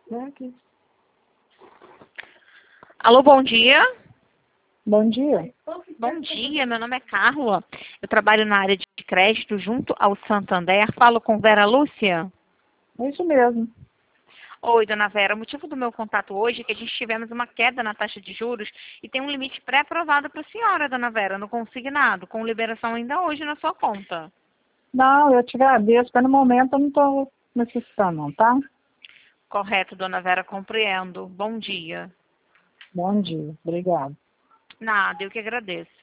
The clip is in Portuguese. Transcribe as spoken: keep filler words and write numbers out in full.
É aqui. Alô, bom dia. Bom dia. Bom dia, meu nome é Carla. Eu trabalho na área de crédito junto ao Santander. Falo com Vera Lúcia. É isso mesmo. Oi, dona Vera. O motivo do meu contato hoje é que a gente tivemos uma queda na taxa de juros e tem um limite pré-aprovado para a senhora, dona Vera, no consignado, com liberação ainda hoje na sua conta. Não, eu te agradeço, mas no momento eu não estou necessitando, não, tá? Correto, dona Vera, compreendo. Bom dia. Bom dia. Obrigada. Nada, eu que agradeço.